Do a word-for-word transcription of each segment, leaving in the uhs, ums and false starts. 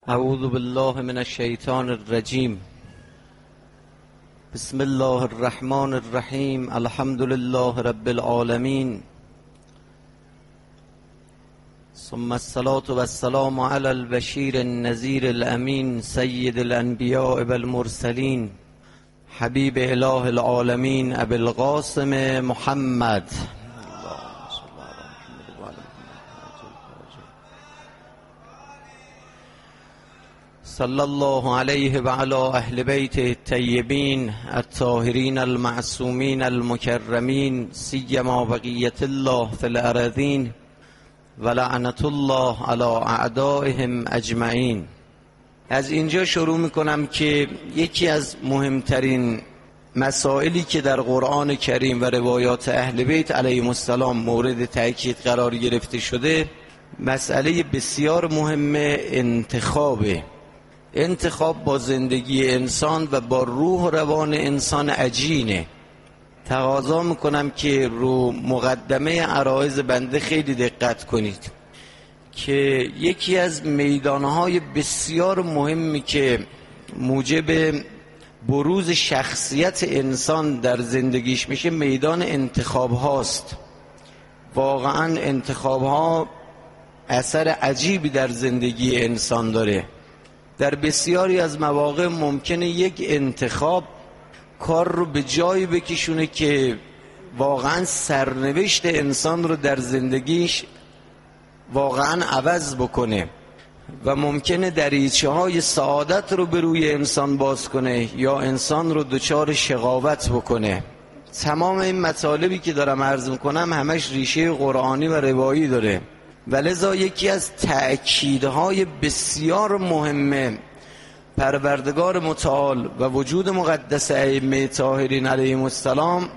اعوذ بالله من الشیطان الرجیم. بسم الله الرحمن الرحیم. الحمد لله رب العالمین، ثم الصلاة والسلام علی البشیر النذیر الامین سید الانبیاء والمرسلین حبیب اله العالمین ابی القاسم محمد صلی الله علیه و علی اهل بیت الطیبین الطاهرین المعصومین المکرمین سیما بقیت الله فی الارضین و لعنت الله علی اعدائهم اجمعین. از اینجا شروع میکنم که یکی از مهمترین مسائلی که در قرآن کریم و روایات اهل بیت علیهم السلام مورد تأکید قرار گرفته شده، مسئله بسیار مهم انتخابه. انتخاب با زندگی انسان و با روح و روان انسان عجینه. تقاضا میکنم که رو مقدمه عرایض بنده خیلی دقت کنید که یکی از میدانهای بسیار مهمی که موجب بروز شخصیت انسان در زندگیش میشه میدان انتخاب هاست. واقعا انتخاب ها اثر عجیبی در زندگی انسان داره. در بسیاری از مواقع ممکنه یک انتخاب کار رو به جایی بکشونه که واقعا سرنوشت انسان رو در زندگیش واقعا عوض بکنه و ممکنه دریچه های سعادت رو به روی انسان باز کنه یا انسان رو دچار شقاوت بکنه. تمام این مطالبی که دارم عرض میکنم همش ریشه قرآنی و روایی داره و لذا یکی از تأکیدهای بسیار مهمه پروردگار متعال و وجود مقدس ائمه طاهرین علیهم السلام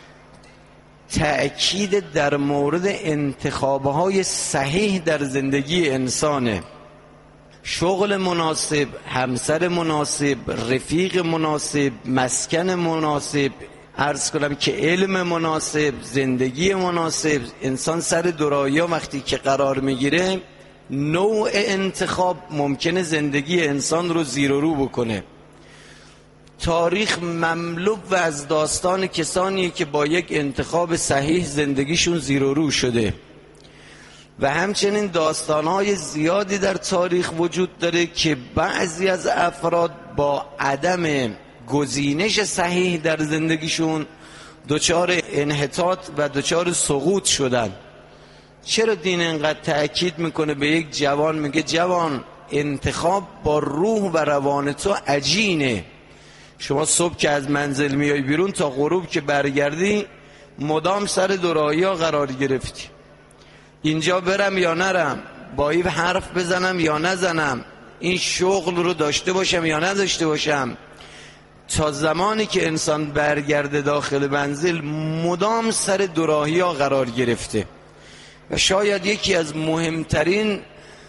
تأکید در مورد انتخابهای صحیح در زندگی انسانه. شغل مناسب، همسر مناسب، رفیق مناسب، مسکن مناسب، عرض کنم که علم مناسب، زندگی مناسب. انسان سر درایا وقتی که قرار میگیره نوع انتخاب ممکنه زندگی انسان رو زیر و رو بکنه. تاریخ مملو و از داستان کسانی که با یک انتخاب صحیح زندگیشون زیر و رو شده و همچنین داستانهای زیادی در تاریخ وجود داره که بعضی از افراد با عدم گزینش صحیح در زندگیشون دچار انحطاط و دچار سقوط شدن. چرا دین اینقدر تأکید میکنه به یک جوان، میگه جوان انتخاب با روح و روان تو عجینه. شما صبح که از منزل میای بیرون تا غروب که برگردی مدام سر دوراهی ها قرار گرفتی. اینجا برم یا نرم، با این حرف بزنم یا نزنم، این شغل رو داشته باشم یا نداشته باشم. تا زمانی که انسان برگرده داخل منزل مدام سر دوراهی ها قرار گرفته و شاید یکی از مهمترین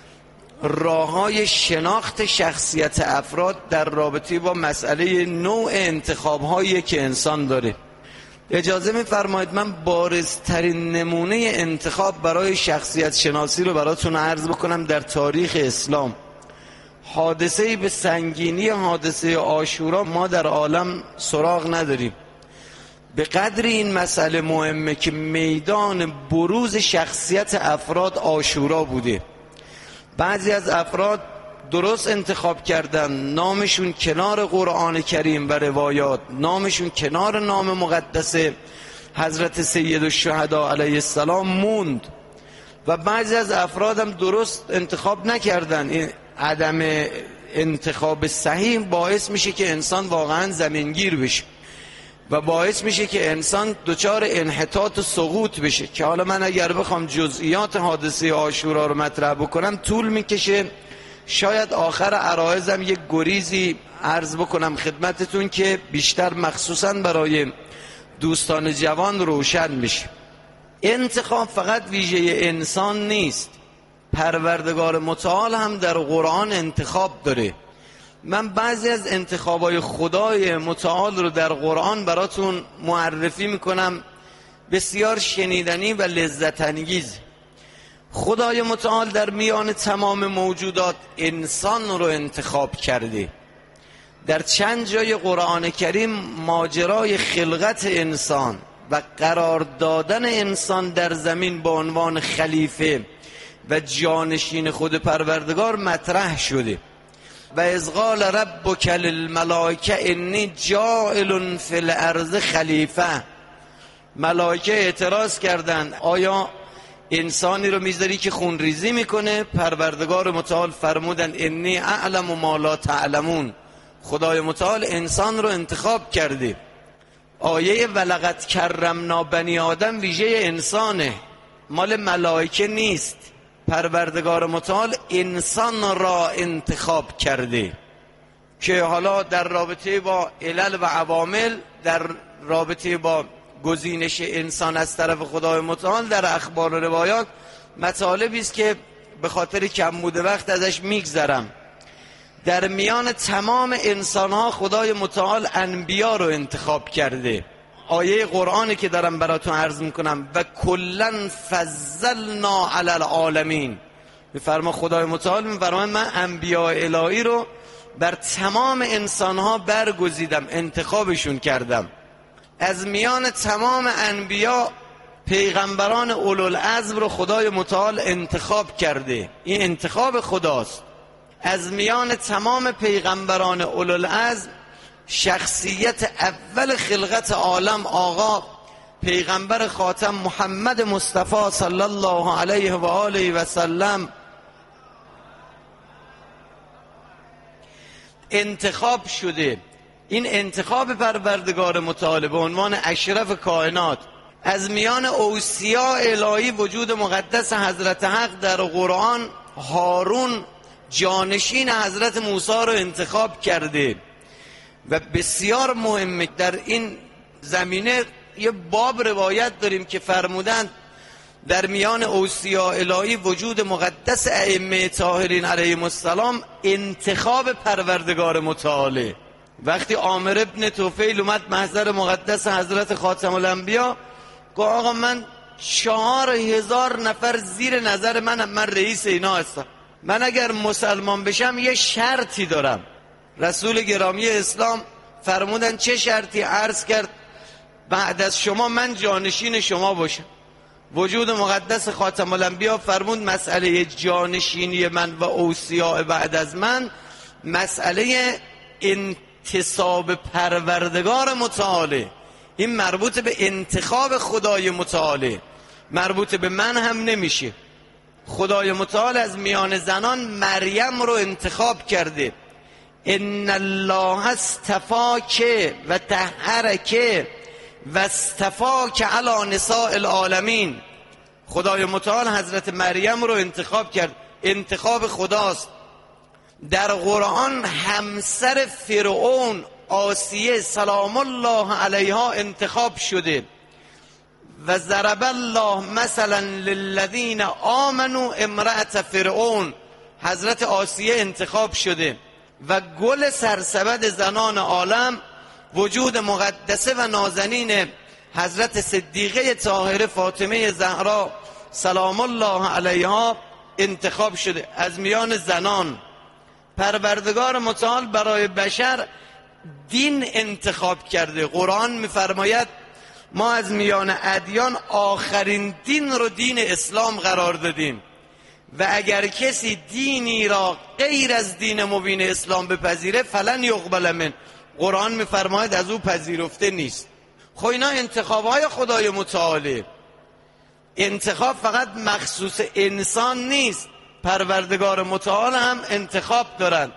راه‌های شناخت شخصیت افراد در رابطه با مسئله نوع انتخاب‌هایی که انسان داره. اجازه می‌فرمایید من بارزترین نمونه انتخاب برای شخصیت شناسی رو براتون عرض بکنم در تاریخ اسلام. حادثه‌ای به سنگینی حادثه عاشورا ما در عالم سراغ نداریم. به قدر این مسئله مهمه که میدان بروز شخصیت افراد عاشورا بوده. بعضی از افراد درست انتخاب کردن، نامشون کنار قرآن کریم و روایات، نامشون کنار نام مقدس حضرت سید الشهدا علیه السلام موند و بعضی از افراد هم درست انتخاب نکردن. این عدم انتخاب صحیح باعث میشه که انسان واقعا زمینگیر بشه و باعث میشه که انسان دچار انحطاط و سقوط بشه که حالا من اگر بخوام جزئیات حادثه عاشورا رو مطرح بکنم طول میکشه. شاید آخر عرایزم یک گریزی عرض بکنم خدمتتون که بیشتر مخصوصا برای دوستان جوان روشن میشه. انتخاب فقط ویژه انسان نیست، پروردگار متعال هم در قرآن انتخاب داره. من بعضی از انتخابای خدای متعال رو در قرآن براتون معرفی میکنم، بسیار شنیدنی و لذت انگیز. خدای متعال در میان تمام موجودات انسان رو انتخاب کرده. در چند جای قرآن کریم ماجرای خلقت انسان و قرار دادن انسان در زمین به عنوان خلیفه و جانشین خود پروردگار مطرح شده. و اذ قال ربک للملائکه انی جاعل فی الارض خلیفه. ملائکه اعتراض کردند آیا انسانی رو میذاری که خونریزی میکنه؟ پروردگار متعال فرمودند انی اعلم ما لا تعلمون. خدای متعال انسان رو انتخاب کرده. آیه ولقد کرمنا بنی آدم ویژه انسانه، مال ملائکه نیست. پروردگار متعال انسان را انتخاب کرده که حالا در رابطه با علل و عوامل، در رابطه با گزینش انسان از طرف خدای متعال در اخبار و روایات مطالبی است که به خاطر کمبود وقت ازش میگذرم. در میان تمام انسانها خدای متعال انبیا رو انتخاب کرده. آیه قرآنی که دارم براتون عرض میکنم و کلن فضلنا علی العالمین، میفرما خدای متعال میفرماید من انبیاء الهی رو بر تمام انسانها برگزیدم، انتخابشون کردم. از میان تمام انبیا پیغمبران اولوالعزم رو خدای متعال انتخاب کرده. این انتخاب خداست. از میان تمام پیغمبران اولوالعزم شخصیت اول خلقت عالم آقا پیغمبر خاتم محمد مصطفی صلی الله علیه و آله و سلم انتخاب شده. این انتخاب پروردگار متعال به عنوان اشرف کائنات از میان اوصیا الهی وجود مقدس حضرت حق در قرآن هارون جانشین حضرت موسی رو انتخاب کرده. و بسیار مهمه در این زمینه یه باب روایت داریم که فرمودند در میان اوصیا الهی وجود مقدس ائمه طاهرین علیهم السلام انتخاب پروردگار متعاله. وقتی عامر ابن طفیل اومد محضر مقدس حضرت خاتم الانبیا گفت آقا من چهار هزار نفر زیر نظر منم، من رئیس اینا هستم، من اگر مسلمان بشم یه شرطی دارم. رسول گرامی اسلام فرمودن چه شرطی؟ عرض کرد بعد از شما من جانشین شما باشم. وجود مقدس خاتم الانبیا فرمود مسئله جانشینی من و اوصیاء بعد از من مسئله انتصاب پروردگار متعاله. این مربوط به انتخاب خدای متعاله، مربوط به من هم نمیشه. خدای متعال از میان زنان مریم رو انتخاب کرده. ان الله اصطفاک و طهرک و اصطفاک علی نساء العالمین. خدای متعال حضرت مریم رو انتخاب کرد. انتخاب خداست. در قرآن همسر فرعون آسیه سلام الله علیها انتخاب شده. و ضرب الله مثلا للذین آمنوا امرأة فرعون، حضرت آسیه انتخاب شده. و گل سرسبد زنان عالم وجود مقدسه و نازنین حضرت صدیقه طاهره فاطمه زهرا سلام الله علیها انتخاب شده. از میان زنان پروردگار متعال برای بشر دین انتخاب کرده. قرآن میفرماید ما از میان ادیان آخرین دین رو دین اسلام قرار دادیم و اگر کسی دینی را غیر از دین مبین اسلام بپذیره فلن یقبل من، قرآن میفرماید از او پذیرفته نیست. خب اینا انتخابهای خدای متعاله. انتخاب فقط مخصوص انسان نیست، پروردگار متعال هم انتخاب دارند.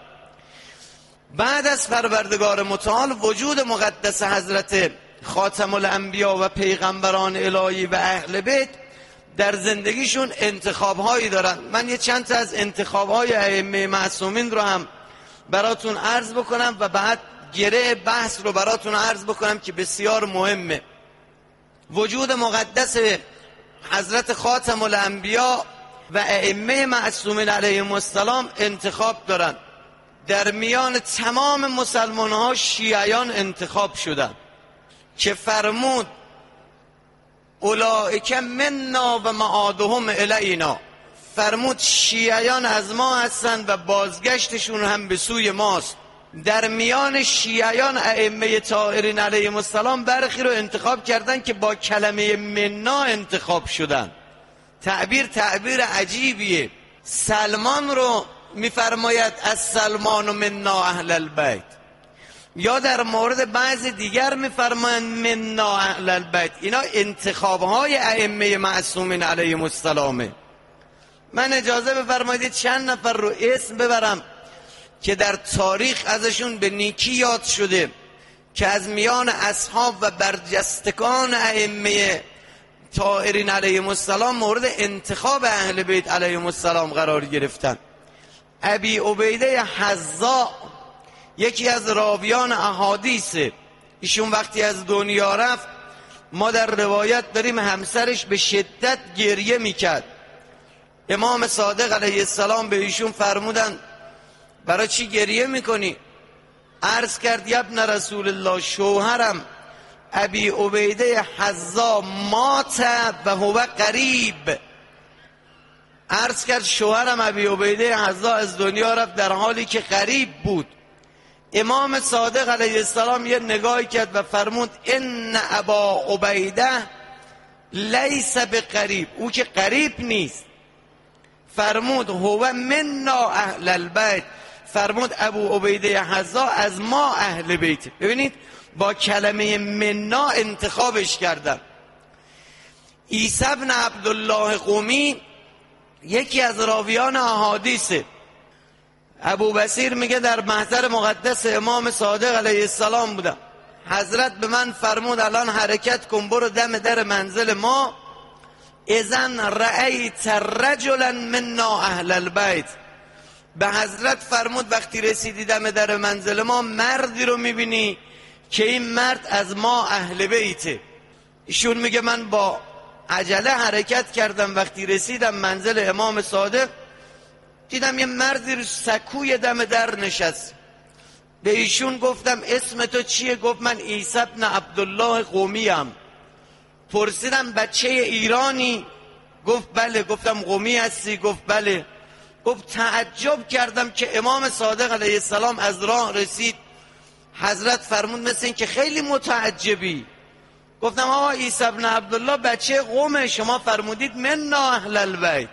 بعد از پروردگار متعال وجود مقدس حضرت خاتم الانبیا و پیغمبران الهی و اهل بیت در زندگیشون انتخاب‌هایی دارن. من یه چند تا از انتخاب‌های ائمه معصومین رو هم براتون عرض بکنم و بعد گره بحث رو براتون عرض بکنم که بسیار مهمه. وجود مقدس حضرت خاتم الانبیا و ائمه معصومین علیهم السلام انتخاب دارن. در میان تمام مسلمان‌ها شیعیان انتخاب شدن که فرمود اولئک منا و معادهم الینا. فرمود شیعیان از ما هستن و بازگشتشون هم به سوی ماست. در میان شیعیان ائمه طاهرین علیهم السلام برخی رو انتخاب کردن که با کلمه منا انتخاب شدن. تعبیر تعبیر عجیبیه. سلمان رو میفرماید از سلمان و منا اهل البیت، یا در مورد بعض دیگر میفرمایند منا اهل البیت. اینا انتخابهای ائمه معصومین علیهم السلامه. من اجازه بفرمایید چند نفر رو اسم ببرم که در تاریخ ازشون به نیکی یاد شده که از میان اصحاب و برجستگان ائمه طاهرین علیهم السلام مورد انتخاب اهل بیت علیهم السلام قرار گرفتن. ابی عبیده حذاء یکی از راویان احادیثه. ایشون وقتی از دنیا رفت ما در روایت داریم همسرش به شدت گریه میکرد. امام صادق علیه السلام به ایشون فرمودن برای چی گریه میکنی؟ عرض کرد یا ابن رسول الله، شوهرم ابی عبیده حذاء مات و هو قریب. عرض کرد شوهرم ابی عبیده حذاء از دنیا رفت در حالی که قریب بود. امام صادق علیه السلام یه نگاهی کرد و فرمود ان ابا عبیده لیس بقریب، او که قریب نیست. فرمود هو منا اهل البیت، فرمود ابو عبیده حذاء از ما اهل بیت. ببینید با کلمه منا انتخابش کردن. عیسی بن عبدالله قمی یکی از راویان احادیثه. ابو بصیر میگه در محضر مقدس امام صادق علیه السلام بودم، حضرت به من فرمود الان حرکت کن برو دم در منزل ما. اذن رأیت رجلا منا اهل البیت، به حضرت فرمود وقتی رسیدی دم در منزل ما مردی رو میبینی که این مرد از ما اهل بیته. ایشون میگه من با عجله حرکت کردم، وقتی رسیدم منزل امام صادق دیدم یه مردی رو سکوی دم در نشست. به ایشون گفتم اسم تو چیه؟ گفت من عیسی بن عبدالله قمی ام. پرسیدم بچه ایرانی؟ گفت بله. گفتم قمی هستی؟ گفت بله. گفت تعجب کردم که امام صادق علیه السلام از راه رسید، حضرت فرمود مثل این که خیلی متعجبی. گفتم آقا عیسی بن عبدالله بچه قومه، شما فرمودید منا اهل البیت.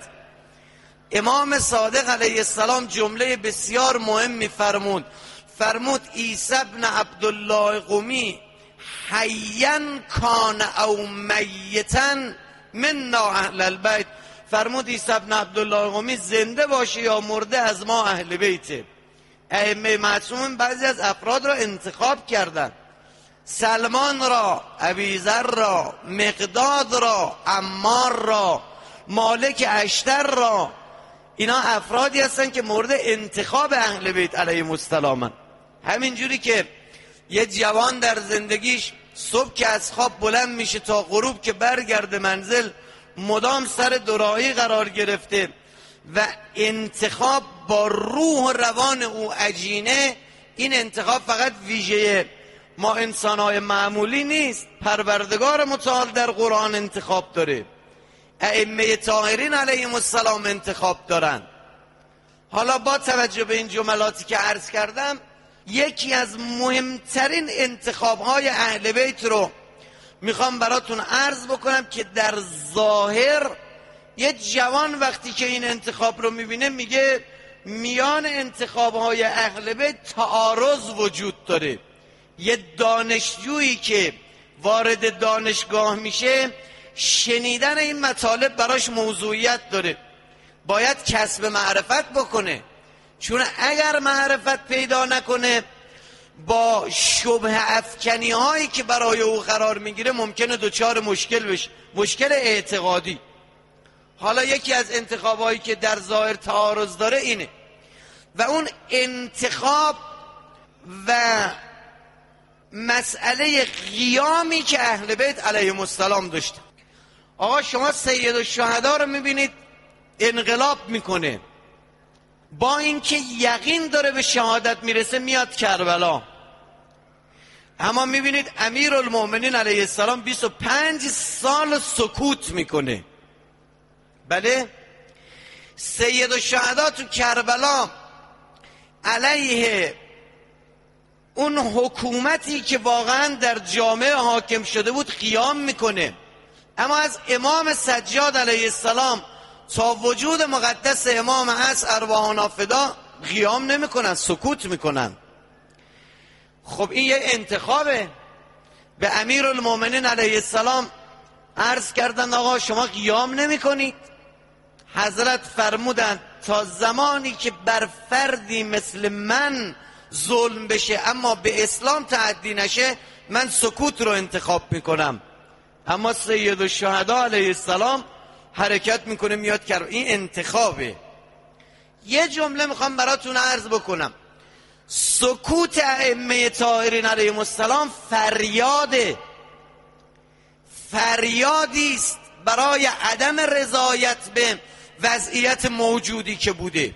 امام صادق علیه السلام جمله بسیار مهمی فرمود. فرمود عیسی بن عبدالله قمی حیا کان او میتا منا اهل البیت. فرمود عیسی بن عبدالله قمی زنده باشه یا مرده از ما اهل بیته. ائمه معصوم بعضی از افراد را انتخاب کردند. سلمان را، ابیذر را، مقداد را، عمار را، مالک اشتر را، اینا افرادی هستن که مورد انتخاب اهل بیت علیهم السلام. همینجوری که یه جوان در زندگیش صبح که از خواب بلند میشه تا غروب که برگرده منزل مدام سر دوراهی قرار گرفته و انتخاب با روح و روان او عجینه، این انتخاب فقط ویژه ما انسانهای معمولی نیست، پروردگار متعال در قرآن انتخاب داره، ائمه طاهرین علیهم السلام انتخاب دارن. حالا با توجه به این جملاتی که عرض کردم یکی از مهمترین انتخابهای اهل بیت رو میخوام براتون عرض بکنم که در ظاهر یه جوان وقتی که این انتخاب رو میبینه میگه میان انتخابهای اهل بیت تعارض وجود داره. یه دانشجویی که وارد دانشگاه میشه شنیدن این مطالب براش موضوعیت داره، باید کسب معرفت بکنه، چون اگر معرفت پیدا نکنه با شبه افکنی هایی که برای او قرار میگیره ممکنه دچار مشکل بشه، مشکل اعتقادی. حالا یکی از انتخابایی که در ظاهر تعارض داره اینه و اون انتخاب و مسئله قیامی که اهل بیت علیهم السلام داشتن. آقا شما سید الشهدا رو میبینید انقلاب میکنه، با اینکه یقین داره به شهادت میرسه میاد کربلا، اما میبینید امیرالمؤمنین علیه السلام بیست و پنج سال سکوت میکنه. بله سید الشهدا تو کربلا علیه اون حکومتی که واقعا در جامعه حاکم شده بود قیام میکنه، اما از امام سجاد علیه السلام تا وجود مقدس امام عصر ارواحنا فدا قیام نمیکنن، سکوت میکنن. خب این یه انتخابه. به امیرالمومنین علیه السلام عرض کردن آقا شما قیام نمی کنید؟ حضرت فرمودند تا زمانی که بر فردی مثل من ظلم بشه اما به اسلام تعدی نشه من سکوت رو انتخاب میکنم. اما سید الشهدا علیه السلام حرکت میکنه میاد کرد. این انتخابه. یه جمله میخوام براتون عرض بکنم. سکوت ائمه طاهرین علیهم السلام فریاده، فریادی است برای عدم رضایت به وضعیت موجودی که بوده،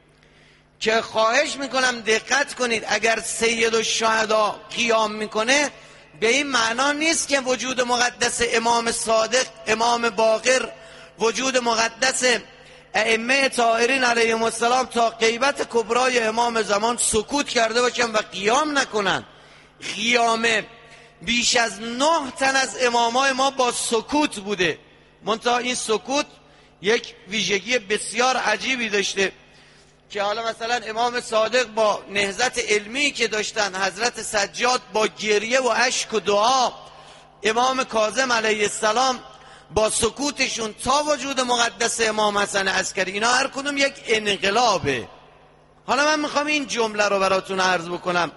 که خواهش میکنم دقت کنید. اگر سید الشهدا قیام میکنه به این معنا نیست که وجود مقدس امام صادق، امام باقر، وجود مقدس ائمه طاهرین علیهم السلام تا غیبت کبرای امام زمان سکوت کرده باشن و قیام نکنن. قیام بیش از نه تن از امامای ما با سکوت بوده، منتها این سکوت یک ویژگی بسیار عجیبی داشته که حالا مثلا امام صادق با نهضت علمی که داشتن، حضرت سجاد با گریه و اشک و دعا، امام کاظم علیه السلام با سکوتشون تا وجود مقدس امام حسن عسکری، اینا هر کدوم یک انقلابه. حالا من میخوام این جمله رو براتون عرض بکنم.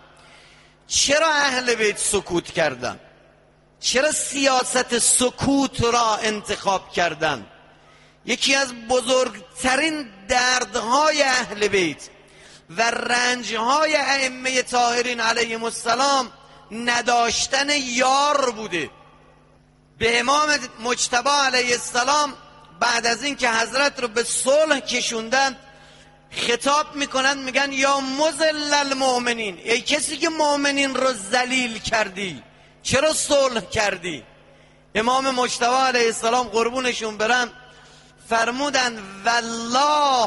چرا اهل بیت سکوت کردن؟ چرا سیاست سکوت را انتخاب کردن؟ یکی از بزرگترین دردهای اهل بیت و رنجهای ائمه طاهرین علیهم السلام نداشتن یار بوده. به امام مجتبی علیه السلام بعد از این که حضرت رو به صلح کشوندن خطاب میکنن، میگن یا مذل المؤمنین، ای کسی که مؤمنین رو ذلیل کردی چرا صلح کردی؟ امام مجتبی علیه السلام قربونشون برم فرمودن والله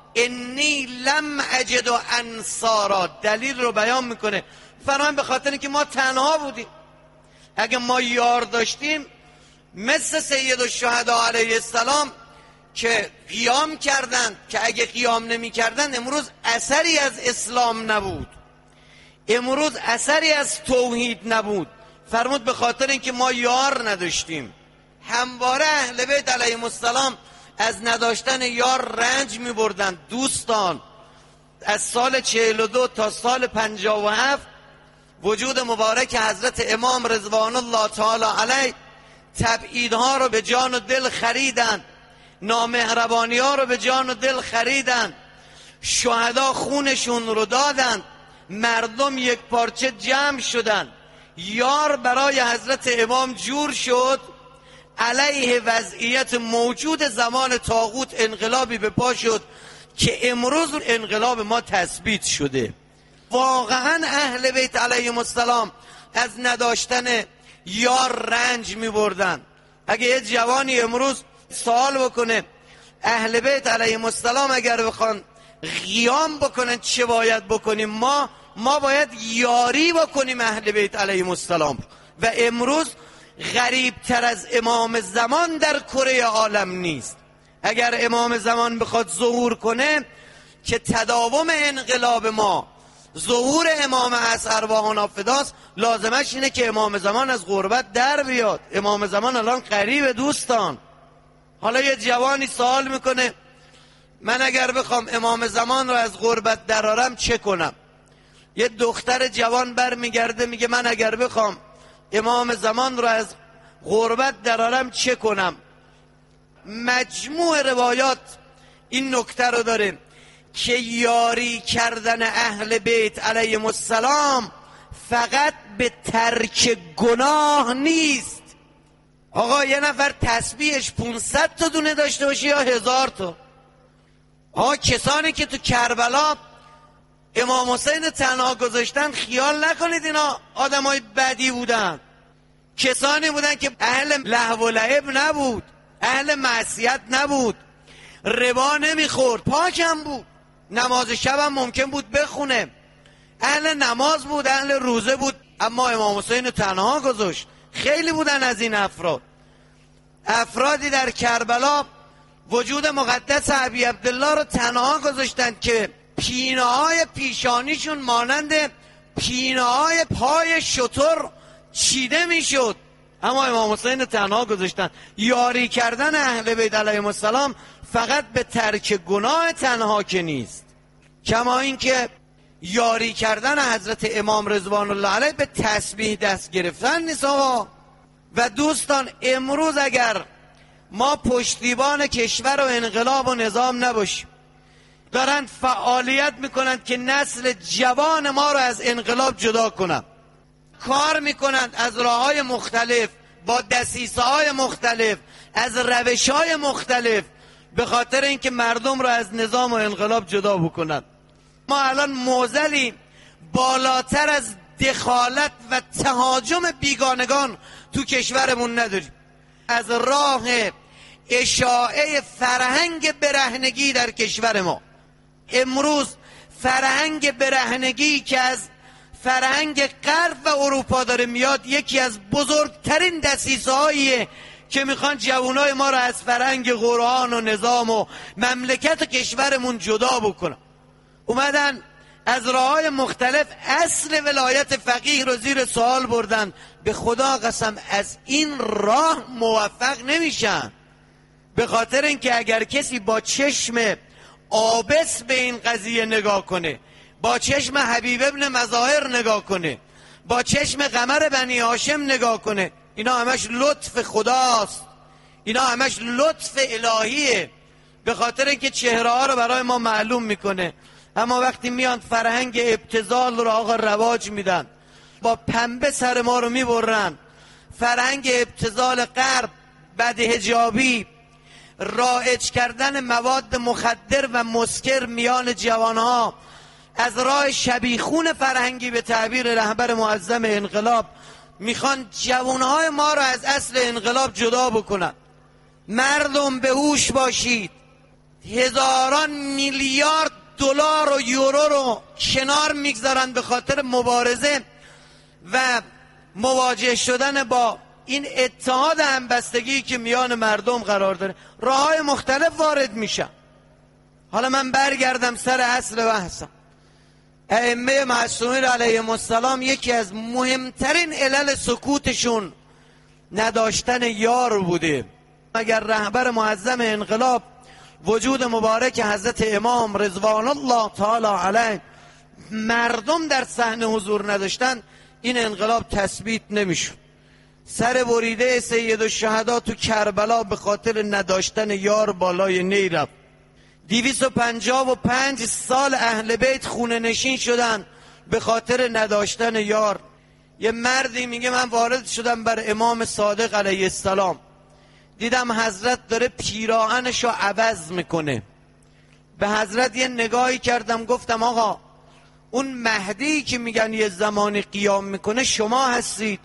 انی لم اجد انصارا. دلیل رو بیان میکنه، فرمان به خاطر اینکه ما تنها بودیم. اگه ما یار داشتیم مثل سید الشهدا علیه السلام که قیام کردند، که اگه قیام نمی کردن امروز اثری از اسلام نبود، امروز اثری از توحید نبود. فرمود به خاطر اینکه ما یار نداشتیم. همواره اهل بیت علیهم السلام از نداشتن یار رنج می بردن. دوستان، از سال چهل و دو تا سال پنجاه و هفت وجود مبارک حضرت امام رضوان الله تعالی علیه تبعیدها رو به جان و دل خریدن، نامهربانی ها رو به جان و دل خریدن، شهدا خونشون رو دادن، مردم یک پارچه جمع شدن، یار برای حضرت امام جور شد. علیه وضعیت موجود زمان طاغوت انقلابی به پا شد که امروز انقلاب ما تثبیت شده. واقعا اهل بیت علیهم السلام از نداشتن یار رنج می بردن. اگه یه جوانی امروز سوال بکنه اهل بیت علیهم السلام اگر بخوان قیام بکنن چه باید بکنیم؟ ما ما باید یاری بکنیم اهل بیت علیهم السلام. و امروز غریب تر از امام زمان در کره عالم نیست. اگر امام زمان بخواد ظهور کنه که تداوم انقلاب ما، ظهور امام عصر ارواحنا فداست، لازمش اینه که امام زمان از غربت در بیاد. امام زمان الان قریب دوستان. حالا یه جوانی سوال میکنه من اگر بخوام امام زمان رو از غربت درارم چه کنم؟ یه دختر جوان بر میگرده میگه من اگر بخوام امام زمان رو از غربت درارم چه کنم؟ مجموع روایات این نکته رو داره که یاری کردن اهل بیت علیهم السلام فقط به ترک گناه نیست. آقا یه نفر تسبیحش پونصد تا دونه داشته باشه یا هزار تا. آقا کسانی که تو کربلا امام حسین تنها گذاشتن خیال نکنید اینا آدمای بدی بودن. کسانی بودن که اهل لهو و لعب نبود، اهل معصیت نبود. ربا نمیخورد، پاکم بود، نماز شبم ممکن بود بخونه، اهل نماز بود، اهل روزه بود، اما امام حسین تنها گذاشت. خیلی بودن از این افراد. افرادی در کربلا وجود مقدس ابی عبدالله رو تنها گذاشتن که پینه های پیشانیشون مانند پینه های پای شتر چیده میشد، اما امام حسین تنها گذاشتن. یاری کردن اهل بیت علیهم السلام فقط به ترک گناه تنها که نیست، کما اینکه یاری کردن حضرت امام رضوان الله علیه به تسبیح دست گرفتن نیست. آقا و دوستان، امروز اگر ما پشتیبان کشور و انقلاب و نظام نباشیم، دارن فعالیت میکنند که نسل جوان ما رو از انقلاب جدا کنند، کار میکنند از راههای مختلف، با دسیسه های مختلف، از روش های مختلف، به خاطر اینکه مردم رو از نظام و انقلاب جدا بکنند. ما الان معضلی بالاتر از دخالت و تهاجم بیگانگان تو کشورمون نداریم. از راه اشاعه فرهنگ برهنگی در کشور ما، امروز فرهنگ برهنگی که از فرهنگ غرب و اروپا داره میاد، یکی از بزرگترین دسیسه هاییه که میخوان جوانای ما رو از فرهنگ قرآن و نظام و مملکت و کشورمون جدا بکنن. اومدن از راههای مختلف اصل ولایت فقیه رو زیر سوال بردن. به خدا قسم از این راه موفق نمیشن، به خاطر اینکه اگر کسی با چشم آبس به این قضیه نگاه کنه، با چشم حبیب ابن مظاهر نگاه کنه، با چشم قمر بنی هاشم نگاه کنه، اینا همش لطف خداست، اینا همش لطف الهیه، به خاطر اینکه چهره ها رو برای ما معلوم میکنه. اما وقتی میان فرهنگ ابتذال رو آقا رواج میدن، با پنبه سر ما رو میبرن، فرهنگ ابتذال غرب، بدحجابی، رایج کردن مواد مخدر و مسکر میان جوانها، از راه شبیخون فرهنگی به تعبیر رهبر معظم انقلاب میخوان جوانهای ما رو از اصل انقلاب جدا بکنن. مردم به هوش باشید، هزاران میلیارد دلار و یورو رو کنار میگذارن به خاطر مبارزه و مواجه شدن با این اتحاد همبستگی که میان مردم قرار داره. راههای مختلف وارد میشن. حالا من برگردم سر اصل بحثم. ائمه معصومین علیهم السلام یکی از مهمترین علل سکوتشون نداشتن یار بوده. اگر رهبر معظم انقلاب وجود مبارک حضرت امام رضوان الله تعالی علیه مردم در صحنه حضور نداشتن، این انقلاب تثبیت نمیشد. سر بریده سید الشهدا تو کربلا به خاطر نداشتن یار بالای نی رفت. دویست و پنجاه و پنج سال اهل بیت خونه نشین شدن به خاطر نداشتن یار. یه مردی میگه من وارد شدم بر امام صادق علیه السلام، دیدم حضرت داره پیراهنشو عوض میکنه. به حضرت یه نگاهی کردم، گفتم آقا اون مهدی که میگن یه زمانی قیام میکنه شما هستید؟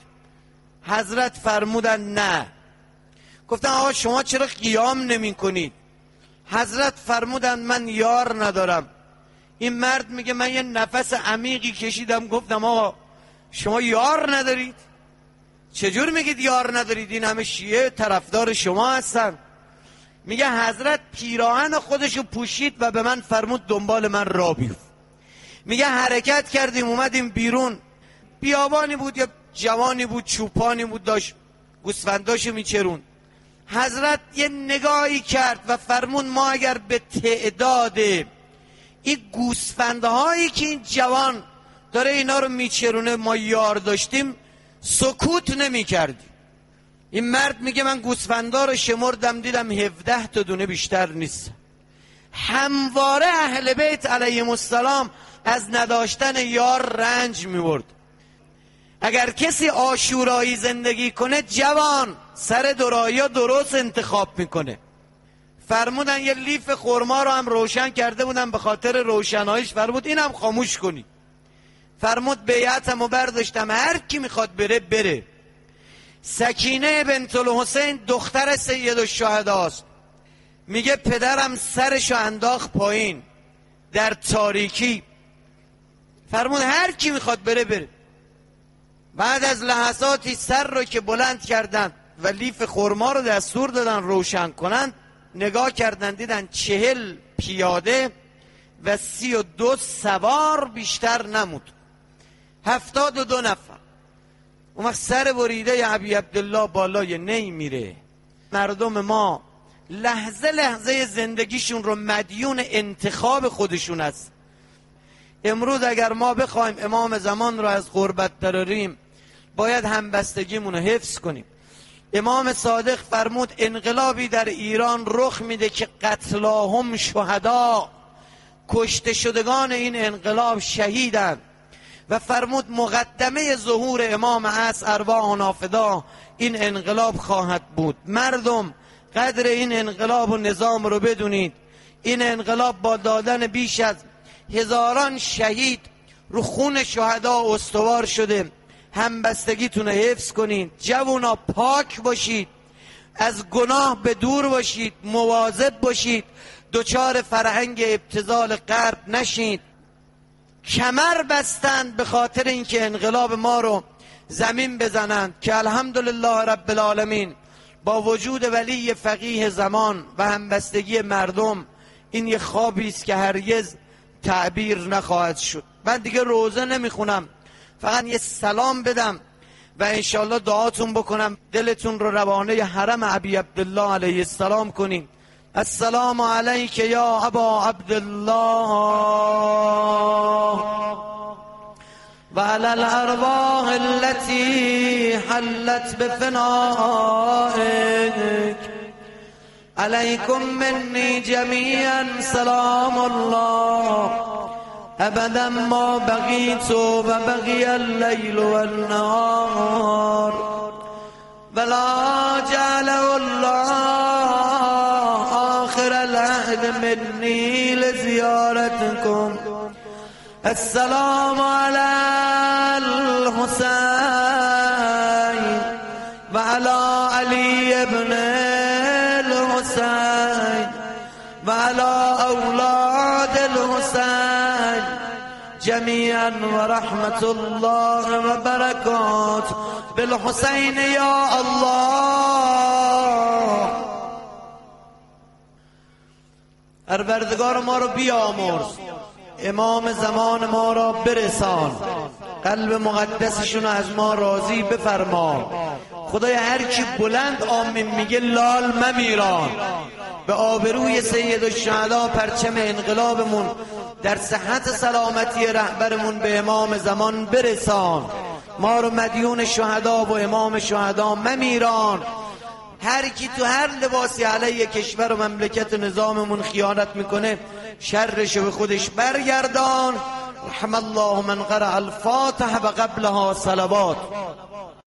حضرت فرمودن نه. گفتم آقا شما چرا قیام نمی کنید؟ حضرت فرمودن من یار ندارم. این مرد میگه من یه نفس عمیقی کشیدم، گفتم آقا شما یار ندارید؟ چجور میگید یار ندارید؟ این همه شیعه طرفدار شما هستن. میگه حضرت پیراهن خودشو پوشید و به من فرمود دنبال من را بیفت. میگه حرکت کردیم اومدیم بیرون، بیابانی بود یا جوانی بود چوپانی بود داشت گوسفنداشو میچرون. حضرت یه نگاهی کرد و فرمون ما اگر به تعداد این گوسفندهایی که این جوان داره اینا رو میچرونه ما یار داشتیم سکوت نمی کردیم. این مرد میگه من گوسفندا رو شمردم دیدم هفده تا دونه بیشتر نیست. همواره اهل بیت علیهم السلام از نداشتن یار رنج میبرد. اگر کسی عاشورایی زندگی کنه جوان سر درایا درست انتخاب میکنه. فرمودن یه لیف خرما رو هم روشن کرده بودن، به خاطر روشناییش فرمود اینم خاموش کنی. فرمود بیعتمو برداشتم هر کی میخواد بره بره. سکینه بنت الحسین دختر سید الشهداست. میگه پدرم سرشو انداخت پایین در تاریکی، فرمود هر کی میخواد بره بره. بعد از لحظاتی سر رو که بلند کردن و لیف خرما رو دستور دادن روشن کنن، نگاه کردن دیدن چهل پیاده و سی و دو سوار بیشتر نمود، هفتاد و دو نفر. اون وقت سر بریده ابی عبدالله بالای نی میره. مردم ما لحظه لحظه زندگیشون رو مدیون انتخاب خودشون است. امروز اگر ما بخوایم امام زمان رو از غربت دراریم، باید همبستگیمون رو حفظ کنیم. امام صادق فرمود انقلابی در ایران رخ میده که قتلاهم شهدا، کشته شدگان این انقلاب شهیدند، و فرمود مقدمه ظهور امام عصر ارواح نافدا این انقلاب خواهد بود. مردم قدر این انقلاب و نظام رو بدونید. این انقلاب با دادن بیش از هزاران شهید رو خون شهدا استوار شده. همبستگیتون رو حفظ کنید. جوونا پاک باشید، از گناه به دور باشید، مواظب باشید، دچار فرهنگ ابتذال غرب نشید. کمر بستند به خاطر اینکه انقلاب ما رو زمین بزنند، که الحمدلله رب العالمین با وجود ولی فقیه زمان و همبستگی مردم این یه خوابی است که هرگز تعبیر نخواهد شد. من دیگه روزه نمیخونم، فقط یه سلام بدم و انشالله دعاتون بکنم دلتون رو روانه حرم ابی عبدالله علیه السلام کنین. السلام علیک یا ابا عبدالله و علی الارواح التي حلت بفنائك علیکم منی جمیعا سلام الله ابدا ما بقیت و بقی اللیل و النهار ولا جعل الله آخر العهد منی لزیارتکم. السلام علی الحسین و علی علی ابن الحسین و علی اولاد الحسین جميعا ورحمة الله وبركاته بالحسين يا الله. پروردگار ما رو بیامرز، امام زمان ما را برسان، قلب مقدسشون از ما راضی بفرما. خدای هر کی بلند آمین میگه لال ممیران، به آبروی سید الشهدا پرچم انقلابمون در صحت سلامتی رهبرمون به امام زمان برسان. ما رو مدیون شهدا و امام شهدا ممیران. هر کی تو هر لباسی علیه کشور و مملکت و نظاممون خیانت میکنه شرش به خودش برگردان. رحم الله من قرأ الفاتحه و قبلها صلوات.